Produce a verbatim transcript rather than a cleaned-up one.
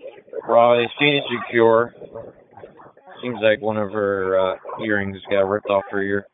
Riley, seen it secure. Seems like one of her uh, earrings got ripped off her ear.